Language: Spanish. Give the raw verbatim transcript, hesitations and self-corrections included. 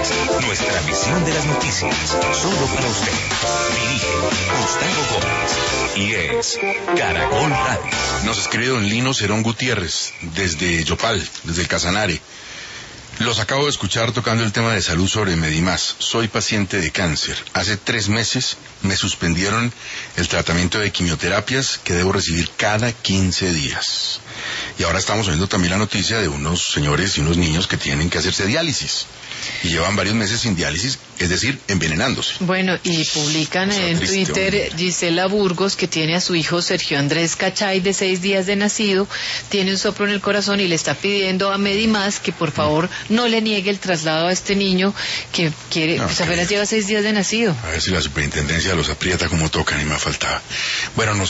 nuestra visión de las noticias, solo para usted. Dirige Gustavo Gómez y es Caracol Radio. Nos escribe don Lino Cerón Gutiérrez, desde Yopal, desde el Casanare. Los acabo de escuchar tocando el tema de salud sobre Medimás. Soy paciente de cáncer. Hace tres meses me suspendieron el tratamiento de quimioterapias que debo recibir cada quince días. Y ahora estamos oyendo también la noticia de unos señores y unos niños que tienen que hacerse diálisis. Y llevan varios meses sin diálisis, es decir, envenenándose. Bueno, y publican O sea, en triste, Twitter hombre. Gisela Burgos, que tiene a su hijo Sergio Andrés Cachay, de seis días de nacido, tiene un soplo en el corazón y le está pidiendo a Medimás que por favor no le niegue el traslado a este niño que quiere, No, pues que- apenas lleva seis días de nacido. A ver si la superintendencia los aprieta como tocan y me faltaba. Bueno, nos